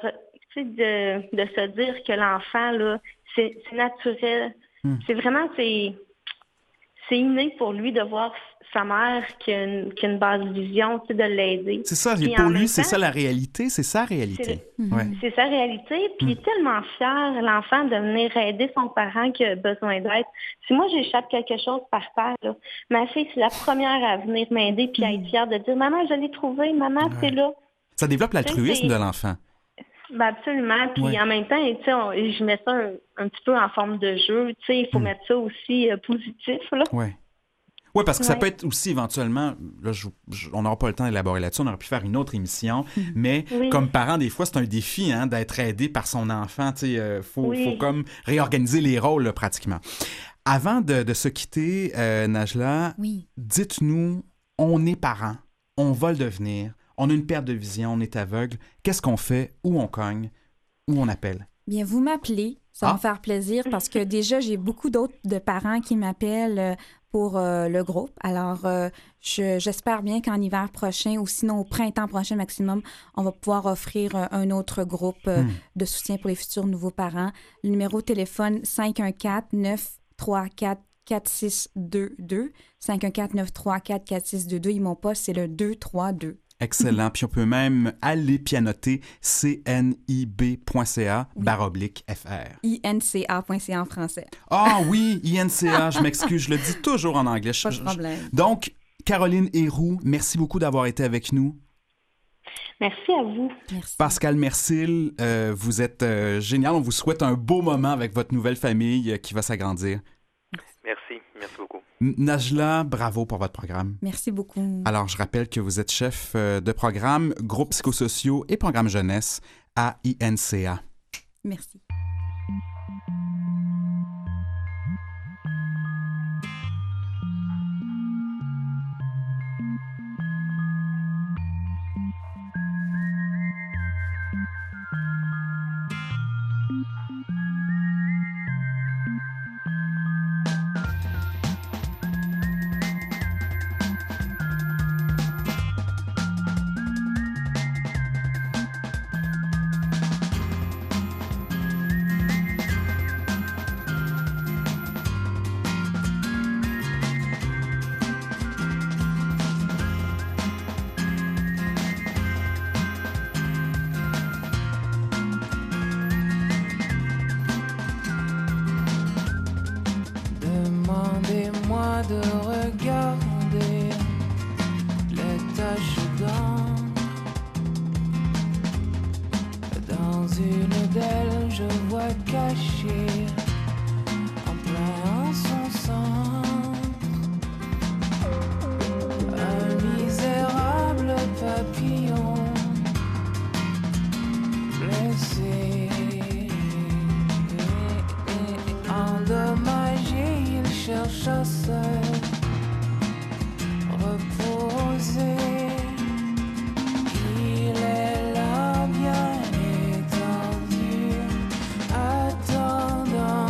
se dire que l'enfant, là, c'est naturel. C'est vraiment, c'est inné pour lui de voir sa mère qui a une basse vision, tu sais, de l'aider. C'est ça, pour lui, c'est ça la réalité, c'est sa réalité. C'est sa réalité, puis il est tellement fier, l'enfant, de venir aider son parent qui a besoin d'aide. Si moi, j'échappe quelque chose par terre, là, ma fille, c'est la première à venir m'aider puis à être fière de dire « Maman, je l'ai trouvé, maman, c'est là. » Ça développe l'altruisme de l'enfant. Ben absolument. Puis en même temps, tu sais, je mets ça un petit peu en forme de jeu. Tu sais, il faut mettre ça aussi positif, là. Oui, parce que ça peut être aussi éventuellement, là, on n'aura pas le temps d'élaborer là-dessus, on aurait pu faire une autre émission, mais comme parent, des fois, c'est un défi d'être aidé par son enfant. Tu sais, faut comme réorganiser les rôles, là, pratiquement. Avant de se quitter, Najla, dites-nous, on est parents, on va le devenir, on a une perte de vision, on est aveugle. Qu'est-ce qu'on fait? Où on cogne? Où on appelle? Bien, vous m'appelez. Ça va me faire plaisir parce que déjà, j'ai beaucoup d'autres de parents qui m'appellent pour le groupe. Alors, j'espère bien qu'en hiver prochain ou sinon au printemps prochain maximum, on va pouvoir offrir un autre groupe de soutien pour les futurs nouveaux parents. Le numéro de téléphone 514-934-4622. 514-934-4622. Et mon poste, c'est le 232. Excellent. Puis on peut même aller pianoter cnib.ca/FR. INCA.ca en français. Ah oui, INCA, je m'excuse, je le dis toujours en anglais. Pas de problème. Donc, Caroline Héroux, merci beaucoup d'avoir été avec nous. Merci à vous. Merci. Pascal Mercil, vous êtes génial. On vous souhaite un beau moment avec votre nouvelle famille qui va s'agrandir. Merci beaucoup. Najla, bravo pour votre programme. Merci beaucoup. Alors, je rappelle que vous êtes chef de programme, groupes psychosociaux et programme jeunesse à INCA. Merci. Demandez-moi de regarder les taches d'encre. Dans une d'elles, je vois caché en plein son centre un misérable papillon blessé, endommagé. Il cherche à se reposer. Il est là bien étendu, attendant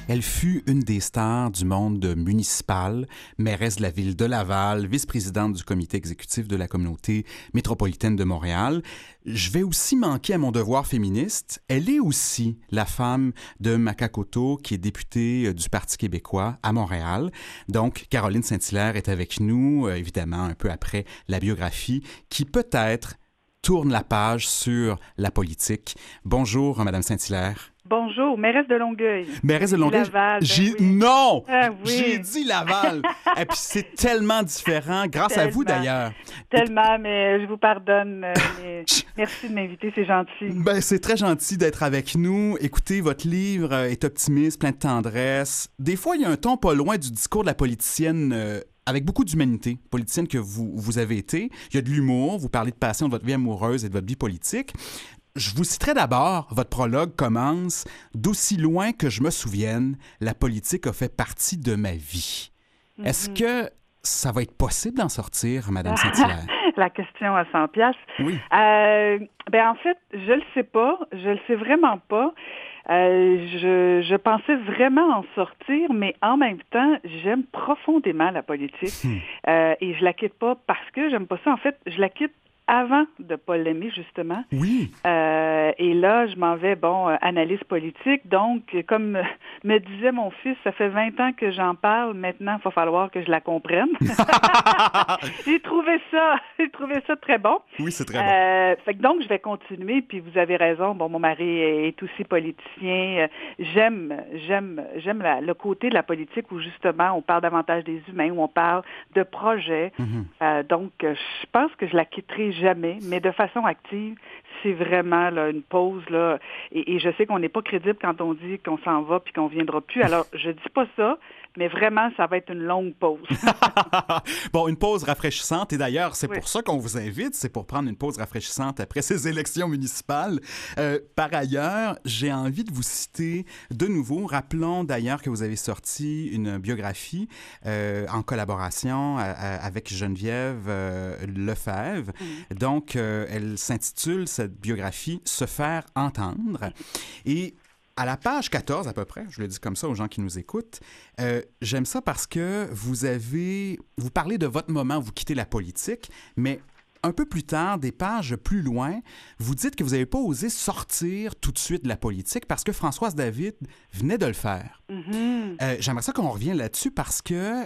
Elle fut une des stars du monde municipal, mairesse de la ville de Laval, vice-présidente du comité exécutif de la communauté métropolitaine de Montréal. Je vais aussi manquer à mon devoir féministe. Elle est aussi la femme de Makakoto, qui est députée du Parti québécois à Montréal. Donc, Caroline Saint-Hilaire est avec nous, évidemment, un peu après la biographie, qui peut-être tourne la page sur la politique. Bonjour, Madame Saint-Hilaire. Bonjour, mairesse de Longueuil. Mairesse de Longueuil? Laval, oui. Non! Ah, oui. J'ai dit Laval. Et puis c'est tellement différent, grâce à vous d'ailleurs. Tellement, mais je vous pardonne. Merci de m'inviter, c'est gentil. Ben, c'est très gentil d'être avec nous. Écoutez, votre livre est optimiste, plein de tendresse. Des fois, il y a un ton pas loin du discours de la politicienne avec beaucoup d'humanité, politicienne que vous avez été. Il y a de l'humour, vous parlez de passion de votre vie amoureuse et de votre vie politique. Je vous citerai d'abord, votre prologue commence « D'aussi loin que je me souvienne, la politique a fait partie de ma vie ». Est-ce que ça va être possible d'en sortir, Madame Saint-Hilaire? La question à 100 piastres. Oui. En fait, je le sais pas. Je le sais vraiment pas. Je pensais vraiment en sortir, mais en même temps, j'aime profondément la politique. Et je la quitte pas parce que j'aime pas ça. En fait, je la quitte avant de ne pas l'aimer, justement. Oui. Et là, je m'en vais, analyse politique. Donc, comme me disait mon fils, ça fait 20 ans que j'en parle. Maintenant, il va falloir que je la comprenne. J'ai trouvé ça très bon. Oui, c'est très bon. Donc, je vais continuer. Puis, vous avez raison. Bon, mon mari est aussi politicien. J'aime le côté de la politique où, justement, on parle davantage des humains, où on parle de projets. Donc, je pense que je la quitterai jamais, mais de façon active, c'est vraiment là, une pause. Là, et je sais qu'on n'est pas crédible quand on dit qu'on s'en va puis qu'on ne viendra plus. Alors, je dis pas ça, mais vraiment, ça va être une longue pause. Bon, une pause rafraîchissante. Et d'ailleurs, c'est pour ça qu'on vous invite. C'est pour prendre une pause rafraîchissante après ces élections municipales. Par ailleurs, j'ai envie de vous citer de nouveau. Rappelons d'ailleurs que vous avez sorti une biographie en collaboration avec Geneviève Lefebvre. Donc, elle s'intitule, cette biographie, « Se faire entendre ». Et à la page 14 à peu près, je le dis comme ça aux gens qui nous écoutent, j'aime ça parce que vous parlez de votre moment où vous quittez la politique, mais un peu plus tard, des pages plus loin, vous dites que vous n'avez pas osé sortir tout de suite de la politique parce que Françoise David venait de le faire. J'aimerais ça qu'on revienne là-dessus parce que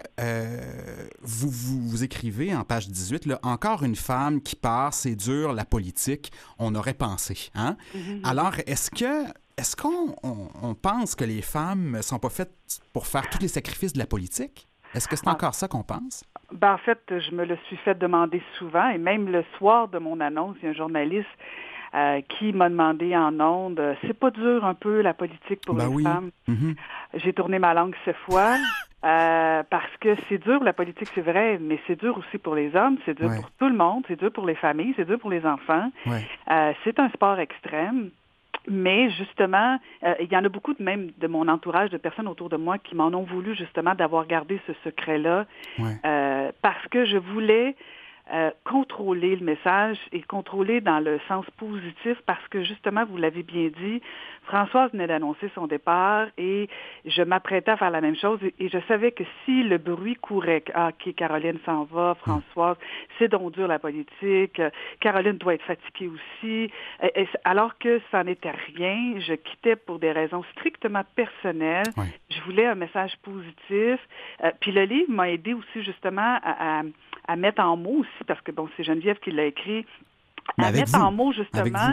vous écrivez en page 18, là, « Encore une femme qui part, c'est dur, la politique, on aurait pensé. » Hein? Alors, est-ce qu'on pense que les femmes ne sont pas faites pour faire tous les sacrifices de la politique? Est-ce que c'est encore ça qu'on pense? En fait, je me le suis fait demander souvent, et même le soir de mon annonce, il y a un journaliste qui m'a demandé en ondes, c'est pas dur un peu la politique pour les femmes? J'ai tourné ma langue 7 fois. Parce que c'est dur, la politique, c'est vrai, mais c'est dur aussi pour les hommes, c'est dur pour tout le monde, c'est dur pour les familles, c'est dur pour les enfants. C'est un sport extrême. Mais justement, il y en a beaucoup même de mon entourage, de personnes autour de moi qui m'en ont voulu justement d'avoir gardé ce secret-là parce que je voulais contrôler le message et contrôler dans le sens positif parce que justement, vous l'avez bien dit, Françoise venait d'annoncer son départ et je m'apprêtais à faire la même chose et je savais que si le bruit courait, OK, Caroline s'en va, Françoise, c'est donc dur la politique, Caroline doit être fatiguée aussi, alors que ça n'était rien, je quittais pour des raisons strictement personnelles, je voulais un message positif, puis le livre m'a aidé aussi justement à mettre en mots aussi, parce que c'est Geneviève qui l'a écrit, à mettre en mots justement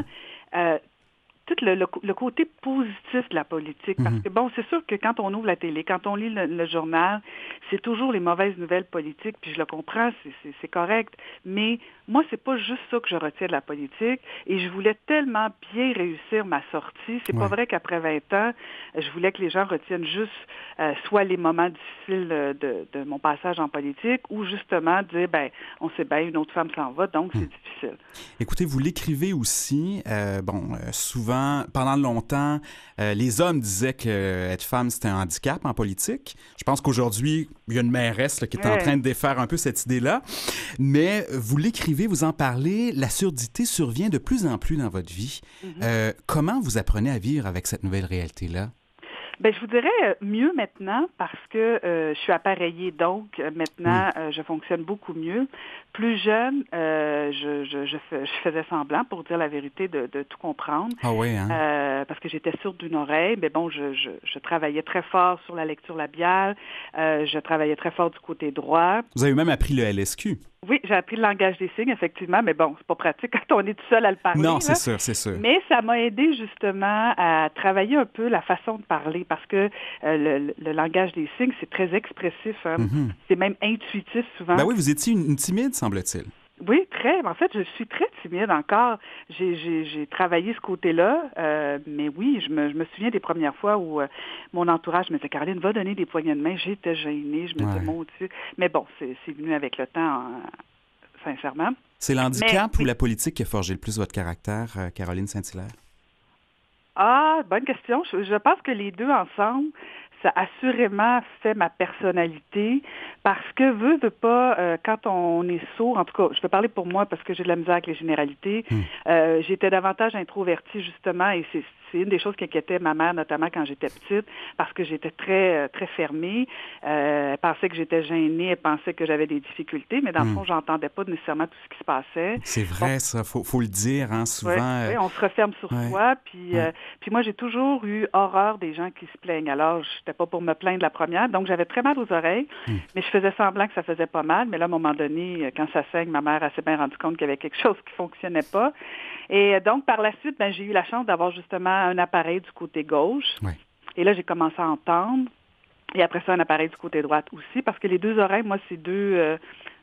tout le côté positif de la politique. Parce que, c'est sûr que quand on ouvre la télé, quand on lit le journal, c'est toujours les mauvaises nouvelles politiques, puis je le comprends, c'est correct. Mais moi, c'est pas juste ça que je retiens de la politique. Et je voulais tellement bien réussir ma sortie. C'est pas vrai qu'après 20 ans, je voulais que les gens retiennent juste soit les moments difficiles de mon passage en politique, ou justement dire, on sait bien, une autre femme s'en va, donc c'est difficile. Écoutez, vous l'écrivez aussi, souvent, pendant longtemps, les hommes disaient qu'être femme, c'était un handicap en politique. Je pense qu'aujourd'hui, il y a une mairesse qui est en train de défaire un peu cette idée-là. Mais vous l'écrivez, vous en parlez, la surdité survient de plus en plus dans votre vie. Comment vous apprenez à vivre avec cette nouvelle réalité-là? Ben, je vous dirais mieux maintenant parce que je suis appareillée, donc maintenant je fonctionne beaucoup mieux. Plus jeune, je faisais semblant, pour dire la vérité, de tout comprendre. Ah oui, hein? Parce que j'étais sourde d'une oreille, mais bon, je travaillais très fort sur la lecture labiale, je travaillais très fort du côté droit. Vous avez même appris le LSQ. Oui, j'ai appris le langage des signes, effectivement, mais bon, c'est pas pratique quand on est tout seul à le parler. Non, c'est sûr, c'est sûr. Mais ça m'a aidé justement à travailler un peu la façon de parler parce que le langage des signes, c'est très expressif. Hein? Mm-hmm. C'est même intuitif souvent. Ben oui, vous étiez une timide, semble-t-il. Oui, très. En fait, je suis très timide encore. J'ai travaillé ce côté-là, mais oui, je me souviens des premières fois où mon entourage me disait « Caroline, va donner des poignées de main. » J'étais gênée. Je me disais « Mon Dieu. » Mais bon, c'est venu avec le temps, sincèrement. C'est l'handicap ou la politique qui a forgé le plus votre caractère, Caroline Saint-Hilaire? Ah, bonne question. Je pense que les deux ensemble, ça a assurément fait ma personnalité parce que veut pas, quand on est sourd, en tout cas, je peux parler pour moi parce que j'ai de la misère avec les généralités, j'étais davantage introvertie justement et c'est une des choses qui inquiétait ma mère, notamment quand j'étais petite, parce que j'étais très très fermée. Elle pensait que j'étais gênée, elle pensait que j'avais des difficultés, mais dans le fond, j'entendais pas nécessairement tout ce qui se passait. C'est vrai, ça, faut le dire, hein, souvent. Oui, on se referme sur soi, puis moi, j'ai toujours eu horreur des gens qui se plaignent. Alors, j'étais pas pour me plaindre la première, donc j'avais très mal aux oreilles, mais je faisais semblant que ça faisait pas mal, mais là, à un moment donné, quand ça saigne, ma mère s'est bien rendue compte qu'il y avait quelque chose qui fonctionnait pas. Et donc, par la suite, j'ai eu la chance d'avoir justement un appareil du côté gauche. Oui. Et là, j'ai commencé à entendre. Et après ça, un appareil du côté droit aussi, parce que les deux oreilles, moi, c'est deux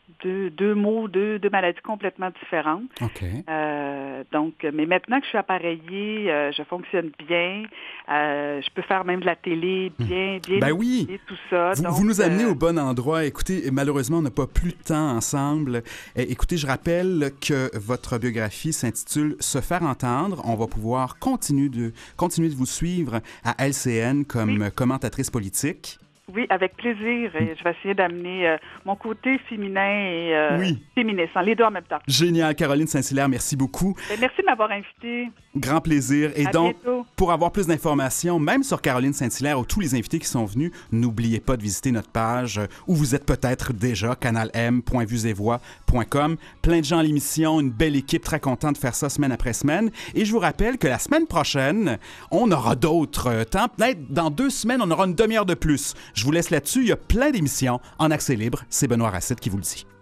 maladies complètement différentes. OK. Donc, mais maintenant que je suis appareillée, je fonctionne bien. Je peux faire même de la télé bien. Ben oui. Tout ça. Vous nous amenez au bon endroit. Écoutez, malheureusement, on n'a pas plus de temps ensemble. Écoutez, je rappelle que votre biographie s'intitule « Se faire entendre ». On va pouvoir continuer de vous suivre à LCN comme commentatrice politique. Oui, avec plaisir. Et je vais essayer d'amener mon côté féminin et féministe, les deux en même temps. Génial. Caroline Saint-Hilaire, merci beaucoup. Merci de m'avoir invité. Grand plaisir. Et donc, bientôt. Pour avoir plus d'informations, même sur Caroline Saint-Hilaire ou tous les invités qui sont venus, n'oubliez pas de visiter notre page où vous êtes peut-être déjà, canalm.vuesetvoix.com. Plein de gens à l'émission, une belle équipe, très content de faire ça semaine après semaine. Et je vous rappelle que la semaine prochaine, on aura d'autres temps. Peut-être dans 2 semaines, on aura une demi-heure de plus. Je vous laisse là-dessus. Il y a plein d'émissions en accès libre. C'est Benoît Racette qui vous le dit.